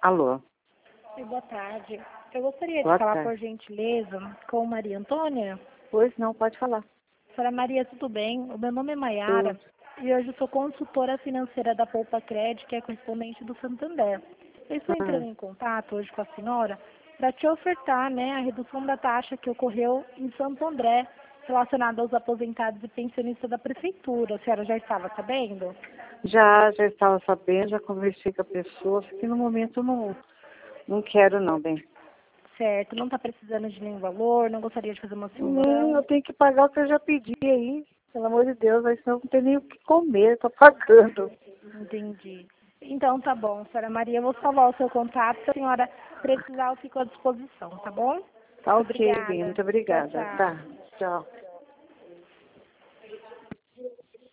Alô? Oi, boa tarde. Eu gostaria de Boa falar, tarde. por gentileza, com Maria Antônia. Pois não, pode falar. Senhora Maria, tudo bem? O meu nome é Maiara Tudo. e hoje eu sou consultora financeira da Poupa Cred, que é correspondente do Santander. Eu estou entrando Hum. em contato hoje com a senhora para te ofertar, a redução da taxa que ocorreu em Santo André, relacionada aos aposentados e pensionistas da prefeitura. A senhora já estava sabendo? Já estava sabendo, já conversei com a pessoa, só que no momento não quero não, bem. Certo, não está precisando de nenhum valor, não gostaria de fazer uma Não, simulação. eu tenho que pagar o que eu já pedi aí. Pelo amor de Deus, aí senão não tem nem o que comer, tô pagando. Entendi. Então tá bom, senhora Maria, eu vou salvar o seu contato. Se a senhora precisar, eu fico à disposição, tá bom? Tá ok, bem, Obrigada. muito Tchau, obrigada. tchau. Tá, tchau.